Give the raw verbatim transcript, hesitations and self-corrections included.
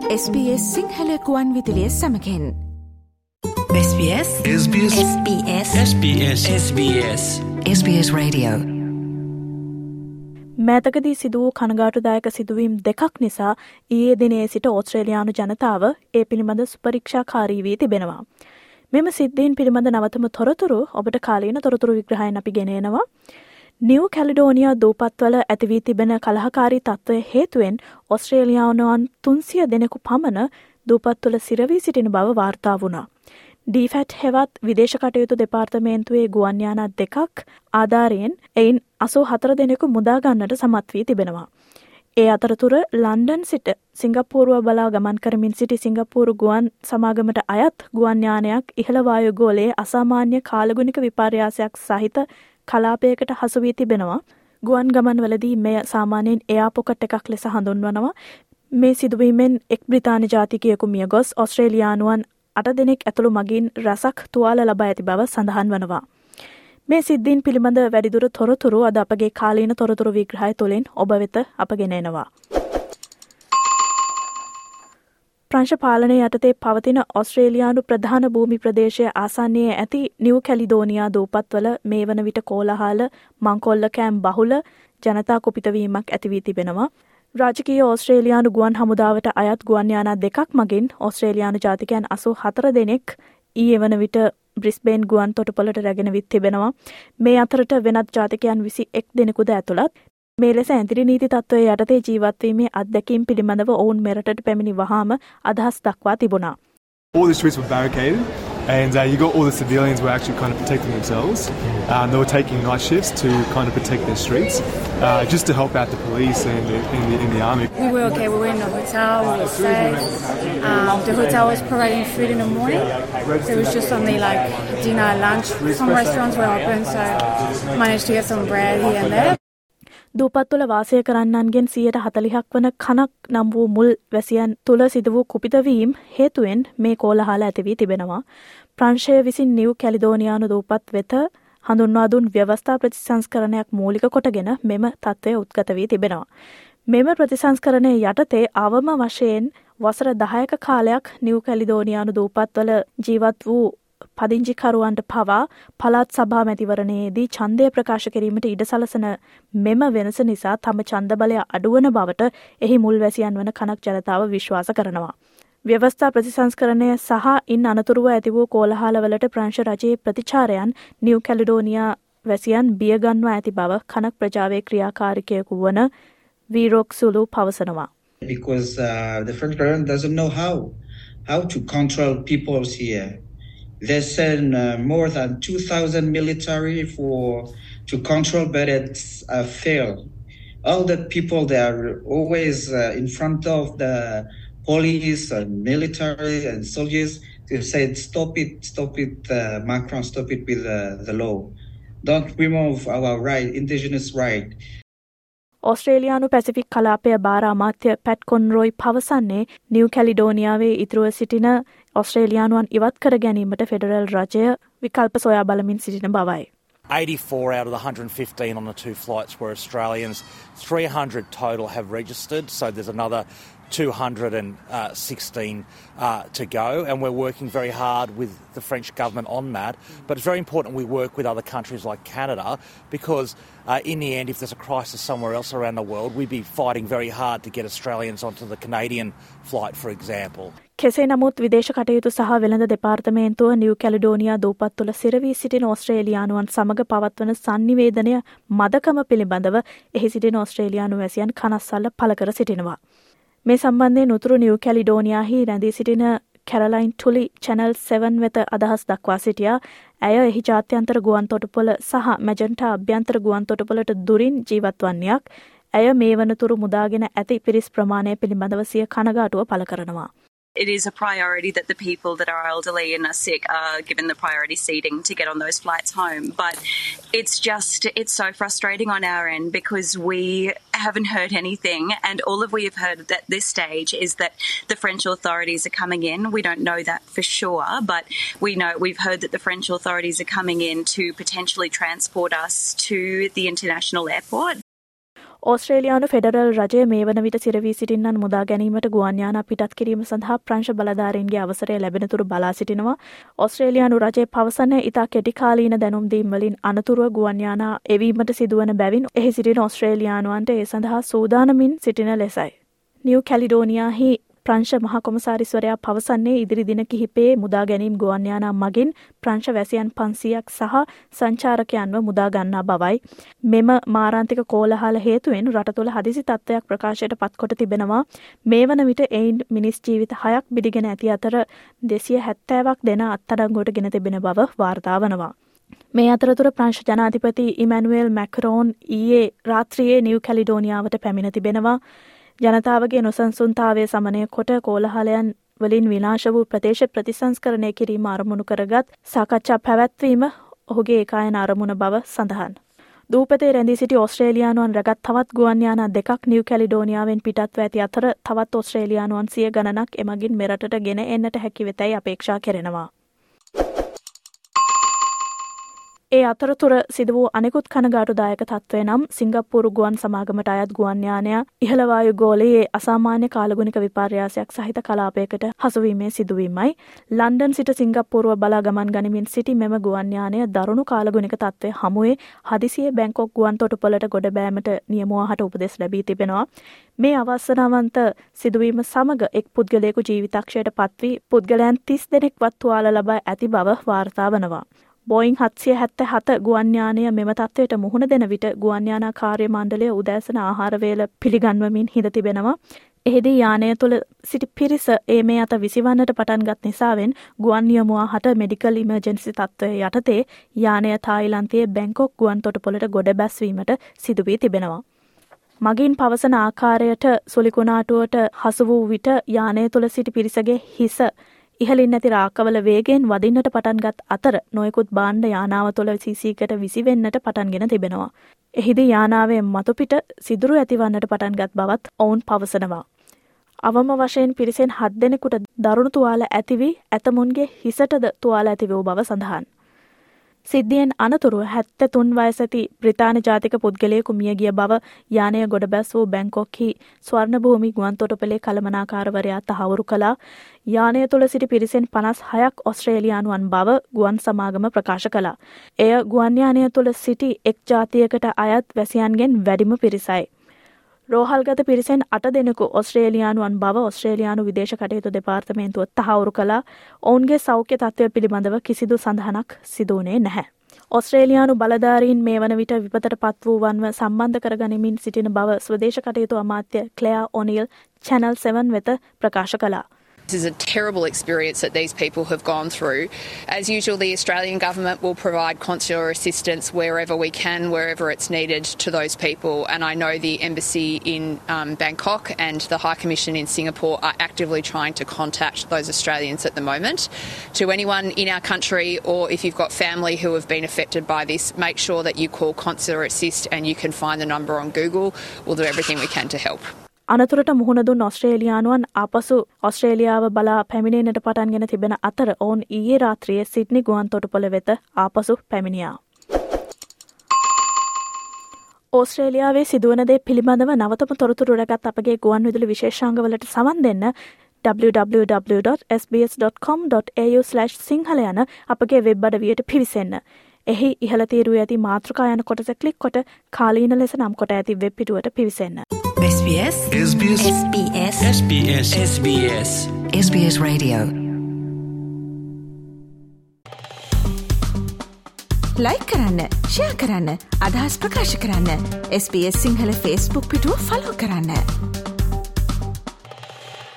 S B S සිංහලකුවන් විදිලිය සමකෙන් S B S S B S S B S S B S S B S S B S Radio මෑතකදී සිදු වූ කනගාටුදායක සිදුවීම් දෙකක් නිසා ඊයේ දිනේ සිට ඕස්ට්‍රේලියානු ජනතාව ඒ පිළිබඳ සුපරීක්ෂාකාරී වී තිබෙනවා. මෙම සිද්ධීන් පිළිබඳ නවතම තොරතුරු ඔබට කාලීන තොරතුරු විග්‍රහයෙන් අපි ගෙනෙනවා. නිව් කැලිඩෝනියා දූපත්වල ඇති වී තිබෙන කලහකාරී තත්ත්වය හේතුවෙන් ඕස්ට්‍රේලියානුවන් තුන්සිය දෙනෙකු පමණ දූපත්වල සිරවී සිටින බව වාර්තා වුණා. ඩීෆැට් හෙවත් විදේශ කටයුතු දෙපාර්තමේන්තුවේ ගුවන් යානා දෙකක් ආධාරයෙන් එයින් අසූ හතර දෙනෙකු මුදා ගන්නට සමත් වී තිබෙනවා. ඒ අතරතුර ලන්ඩන් සිට සිංගප්පූරුව බලා ගමන් කරමින් සිටි සිංගප්පූරු ගුවන් සමාගමට අයත් ගුවන් යානයක් ඉහළ වායු ගෝලයේ අසාමාන්‍ය කාලගුණික විපර්යාසයක් සහිත කලාපයකට හසු වී තිබෙනවා. ගුවන් ගමන්වලදී මෙය සාමාන්‍යයෙන් එයා පොකට් එකක් ලෙස හඳුන්වනවා. මේ සිදුවීමෙන් එක් බ්‍රිතාන්‍ය ජාතිකයෙකු මිය ගොස් ඕස්ට්‍රේලියානුවන් අට දෙනෙක් ඇතුළු මගින් රැසක් තුවාල ලබා ඇති බව සඳහන් වනවා. මේ සිද්ධීන් පිළිබඳ වැඩිදුර තොරතුරු අද අපගේ කාලීන තොරතුරු විග්‍රහය තුළින් ඔබ වෙත අප ගෙන එනවා. ප්‍රංශ පාලනය යටතේ පවතින ඕස්ට්‍රේලියානු ප්‍රධාන භූමි ප්‍රදේශය ආසන්නයේ ඇති නිව් කැලිඩෝනියා දූපත්වල මේ වන විට කෝලාහල මංකොල්ල කෑම් බහුල ජනතා කුපිතවීමක් ඇති වී තිබෙනවා. රාජකීය ඕස්ට්‍රේලියානු ගුවන් හමුදාවට අයත් ගුවන් යානා දෙකක් මගින් ඕස්ට්‍රේලියානු ජාතිකයන් අසූ හතර දෙනෙක් ඊයේ වන විට බ්‍රිස්බේන් ගුවන් තොටුපළට රැගෙන විත් තිබෙනවා. මේ අතරට වෙනත් ජාතිකයන් විසි එක් දෙනෙකුද ඇතුළත්. මේ ලෙස ඇන්තිරි නීති තත්ත්වයේ යටතේ ජීවත්වීමේ අත්දැකීම් පිළිබඳව ඔවුන් මෙරටට පැමිණි වහාම අදහස් දක්වා තිබුණා. All the streets were barricaded and uh, you got all the civilians were actually kind of protecting themselves. Um, they were taking night shifts to kind of protect their streets uh, just to help out the police and the, in, the, in the army. We were okay, we were in the hotel, we were safe. Um, the hotel was providing food in the morning. So it was just only like dinner, lunch. Some restaurants were open, so managed to get some bread here and there. දූපත්වල වාසය කරන්නන්ගෙන් සියයට හතලිහක් වන කනක් නම් වූ මුල් වැසියන් තුළ සිදු වූ කුපිතවීම් හේතුවෙන් මේ කෝලහල ඇති වී තිබෙනවා. ප්‍රංශය විසින් නිව් කැලිඩෝනියානු දූපත් වෙත හඳුන්වා දුන් ව්‍යවස්ථා ප්‍රතිසංස්කරණයක් මූලික කොටගෙන මෙම තත්ත්වය උද්ගත වී තිබෙනවා. මෙම ප්‍රතිසංස්කරණය යටතේ අවම වශයෙන් වසර දහයක කාලයක් නිව් කැලිඩෝනියානු දූපත්වල ජීවත් වූ පදිංචිකරුවන්ට පවා පළාත් සභා මැතිවරණයේදී ඡන්දය ප්‍රකාශ කිරීමට ඉඩ සලසන මෙම වෙනස නිසා තම ඡන්ද බලය අඩුවන බවට එහි මුල්වැසියන් වන කනක් ජනතාව විශ්වාස කරනවා. ව්‍යවස්ථා ප්‍රතිසංස්කරණය සහ ඉන් අනතුරුව ඇති වූ කෝලහලවලට ප්‍රංශ රජයේ ප්‍රතිචාරයන් නිව් කැලිඩෝනියා වැසියන් බියගන්වා ඇති බව කනක් ප්‍රජාවේ ක්‍රියාකාරිකයෙකු වන වීරොක් සුලු පවසනවා. Because uh, the French government doesn't know how how to control peoples here. They send uh, more than two thousand military for to control, but it's uh, failed. All the people they are always uh, in front of the police and military and soldiers. They said, "Stop it, stop it, uh, Macron, stop it with uh, the law. Don't remove our right, indigenous right." ඕස්ට්‍රේලියානු Pacific කලාපය භාර අමාත්‍ය part කොන්රොයි පවසන්නේ New කැලිඩෝනියාවේ ඉතුරුව සිටින ඕස්ට්‍රේලියානුවන් ඉවත් කර ගැනීමට federal රජය විකල්ප සොයා බලමින් සිටින බවයි. eighty-four out of the one hundred fifteen on the two flights were Australians. three hundred total have registered, so there's another two hundred sixteen uh, to go, and we're working very hard with the French government on that. But it's very important we work with other countries like Canada because uh, in the end, if there's a crisis somewhere else around the world, we'd be fighting very hard to get Australians onto the Canadian flight, for example. කෙසේ නමුත් විදේශ කටයුතු සහ වෙළඳ දෙපාර්තමේන්තුව New කැලිඩෝනියා දූපත් තුළ සිරවී සිටින ඕස්ට්‍රේලියානුවන් සමග පවත්වන සංනිවේදනය මදකම පිළිබඳව එහි සිටින ඕස්ට්‍රේලියානු වැසියන් කනස්සල්ල පළ කර සිටිනවා. මේ සම්බන්ධයෙන් උතුරු නිව් කැලිඩෝනියාහි රැඳී සිටින කැරලයින් ටුලි චැනල් සෙවන් වෙත අදහස් දක්වා සිටියා. ඇය එහි ජාත්‍යන්තර ගුවන් තොටුපොළ සහ මැජන්ටා අභ්‍යන්තර ගුවන් තොටුපොළට දුරින් ජීවත් වන්නේයක්. ඇය මේ වනතුරු මුදාගෙන ඇති පිරිස් ප්‍රමාණය පිළිබඳව සිය කනගාටුව පළ කරනවා. It is a priority that the people that are elderly and are sick are given the priority seating to get on those flights home. But it's just, it's so frustrating on our end because we haven't heard anything, and all of we have heard at this stage is that the French authorities are coming in. We don't know that for sure, but we know, we've heard that the French authorities are coming in to potentially transport us to the international airport. ඕස්ට්‍රේලියානු federal රජය මේ වන විට සිරවී සිටින්නන් මුදා ගැනීමට ගුවන් යානා පිටත් කිරීම සඳහා ප්‍රංශ බලධාරීන්ගේ අවසරය ලැබෙනතුරු බලා සිටිනවා. ඕස්ට්‍රේලියානු රජය පවසන්නේ ඉතා කෙටි කාලීන දැනුම් දීම් වලින් අනතුරුව ගුවන් යානා එවීමට සිදුවන බැවින් එහි සිටින ඕස්ට්‍රේලියානුවන්ට ඒ සඳහා සූදානමින් සිටින ලෙසයි. නිව් කැලිඩෝනියාහි ප්‍රංශ මහා කොමසාරිස්වරයා පවසන්නේ ඉදිරි දින කිහිපයේ මුදා ගැනීම් ගුවන් යානා මගින් ප්‍රංශ වැසියන් පන්සීයක් සහ සංචාරකයන්ව මුදා ගන්නා බවයි. මෙම මාරාන්තික කෝලහල හේතුවෙන් රට තුළ හදිසි තත්ත්වයක් ප්‍රකාශයට පත්කොට තිබෙනවා. මේ වන විට එයින් මිනිස් ජීවිත හයක් බිඳගෙන ඇති අතර දෙසිය හැත්තෑවක් දෙන අත්අඩංගුවට ගෙන තිබෙන බව වාර්තා වනවා. මේ අතරතුර ප්‍රංශ ජනාධිපති ඉමැනුවෙල් මැක්‍රෝන් ඊයේ රාත්‍රියේ නිව් කැලිඩෝනියාවට පැමිණ තිබෙනවා. ජනතාවගේ නොසන්සුන්තාවය සමනය කොට කෝලහලයන් වලින් විනාශ වූ ප්‍රදේශ ප්‍රතිසංස්කරණය කිරීම අරමුණු කරගත් සාකච්ඡා පැවැත්වීම ඔහුගේ ඒකායන අරමුණ බව සඳහන්. දූපතේ රැඳී සිටි ඕස්ට්‍රේලියානුවන් රැගත් තවත් ගුවන් යානා දෙකක් නිව් කැලිඩෝනියාවෙන් පිටත්ව ඇති අතර තවත් ඕස්ට්‍රේලියානුවන් සිය ගණනක් එමගින් මෙරටට ගෙන එන්නට හැකි වෙතැයි අපේක්ෂා කෙරෙනවා. ඒ අතරතුර සිදු වූ අනෙකුත් කනගාටුදායක තත්ත්වය නම් සිංගප්පූරු ගුවන් සමාගමට අයත් ගුවන් යානය ඉහළවායු ගෝලයේ අසාමාන්‍ය කාලගුණික විපර්යාසයක් සහිත කලාපයකට හසුවීමේ සිදුවීමයි. ලන්ඩන් සිට සිංගප්පූරුව බලා ගමන් ගනිමින් සිටි මෙම ගුවන් යානය දරුණු කාලගුණික තත්ත්වය හමුවේ හදිසියේ බැංකොක් ගුවන් තොටුපළට ගොඩ බෑමට නියමුවාහට උපදෙස් ලැබී තිබෙනවා. මේ අවසනාවන්ත සිදුවීම සමග එක් පුද්ගලයෙකු ජීවිතක්ෂයට පත්වී පුද්ගලයන් තිස් දෙනෙක්වත් තුවාල ලබා ඇති බව වාර්තා වනවා. බෝයින් හත්සිය හැත්තෑ හත ගුවන් යානය මෙම තත්ත්වයට මුහුණ දෙන විට ගුවන් යානා කාර්ය මණ්ඩලය උදෑසන ආහාර වේල පිළිගන්වමින් හිඳ තිබෙනවා. එහිදී යානය තුළ සිටි පිරිස ඒ මේ අත විසිවන්නට පටන්ගත් නිසාවෙන් ගුවන් නියමුවාහට මෙඩිකල් ඉමර්ජන්සි තත්ත්වය යටතේ යානය තායිලන්තයේ බැංකොක් ගුවන් තොටුපළට ගොඩ බැස්වීමට සිදුවී තිබෙනවා. මගින් පවසන ආකාරයට සුලිකුණාටුවට හසු වූ විට යානය තුළ සිටි පිරිසගේ හිස ඉහලින් නැති රාකවල වේගෙන් වදින්නට පටන්ගත් අතර නොයෙකුත් බාණ්ඩ යානාව තුළ සීසීකට විසිවෙන්නට පටන්ගෙන තිබෙනවා. එහිදී යානාවේ මතුපිට සිදුරු ඇතිවන්නට පටන්ගත් බවත් ඔවුන් පවසනවා. අවම වශයෙන් පිරිසෙන් හත් දෙනෙකුට දරුණු තුවාල ඇතිවී ඇතමුන්ගේ හිසටද තුවාල ඇති වූ බව සඳහන්. සිද්ධියෙන් අනතුරුව හැත්තෑ තුන් වයසති බ්‍රිතාන්‍ය ජාතික පුද්ගලයෙකු මිය ගිය බව යානය ගොඩබැස් වූ බැංකොක්හි ස්වර්ණභූමි ගුවන් තොටුපළේ කළමනාකාරවරයා තහවුරු කළා. යානය තුළ සිටි පිරිසෙන් පනස් හයක් ඔස්ට්‍රේලියානුවන් බව ගුවන් සමාගම ප්‍රකාශ කළා. එය ගුවන් යානය තුළ සිටි එක් ජාතියකට අයත් වැසියන්ගෙන් වැඩිම පිරිසයි. රෝහල්ගත පිරිසෙන් අට දෙනෙකු ඔස්ට්‍රේලියානුවන් බව ඔස්ට්‍රේලියානු විදේශ කටයුතු දෙපාර්තමේන්තුව තහවුරු කළා. ඔවුන්ගේ සෞඛ්‍ය තත්ත්වය පිළිබඳව කිසිදු සඳහනක් සිදුවුණේ නැහැ. ඔස්ට්‍රේලියානු බලධාරීන් මේ වන විට විපතට පත් වූ වන්ව සම්බන්ධ කරගනිමින් සිටින බව ස්වදේශ කටයුතු අමාත්‍ය ක්ලෙයා ඔනිල් චැනල් සෙවන් වෙත ප්‍රකාශ කළා. This is a terrible experience that these people have gone through. As usual, the Australian government will provide consular assistance wherever we can, wherever it's needed to those people. And I know the embassy in um, Bangkok and the High Commission in Singapore are actively trying to contact those Australians at the moment. To anyone in our country, or if you've got family who have been affected by this, make sure that you call Consular Assist and you can find the number on Google. We'll do everything we can to help. අනතුරට මුහුණ දුන් ඔස්ට්‍රේලියානුවන් ආපසු ඔස්ට්‍රේලියාව බලා පැමිණෙන්නට පටන්ගෙන තිබෙන අතර ඔවුන් ඊයේ රාත්‍රියේ Sydney ගුවන් තොටුපළ වෙත ආපසු පැමිණියා. ඕස්ට්‍රේලියාවේ සිදුවන දේ පිළිබඳව නවතම තොරතුරු රැගත් අපගේ ගුවන් විදුලි විශේෂාංගවලට සවන් දෙන්න double-u double-u double-u dot s b s dot com dot a u slash sinhala යන අපගේ වෙබ් අඩවියට පිවිසෙන්න. එහි ඉහළ තීරුවේ ඇති මාතෘකා යන කොටස ක්ලික් කොට කාලීන ලෙස නම් කොට ඇති වෙබ් පිටුවට පිවිසෙන්න. S B S S B S S B S S B S S B S S B S Radio like කරන්න, ෂෙයා කරන්න, අදහස් ප්‍රකාශ කරන්න. S B S Sinhala Facebook පිටුව ෆලෝ කරන්න.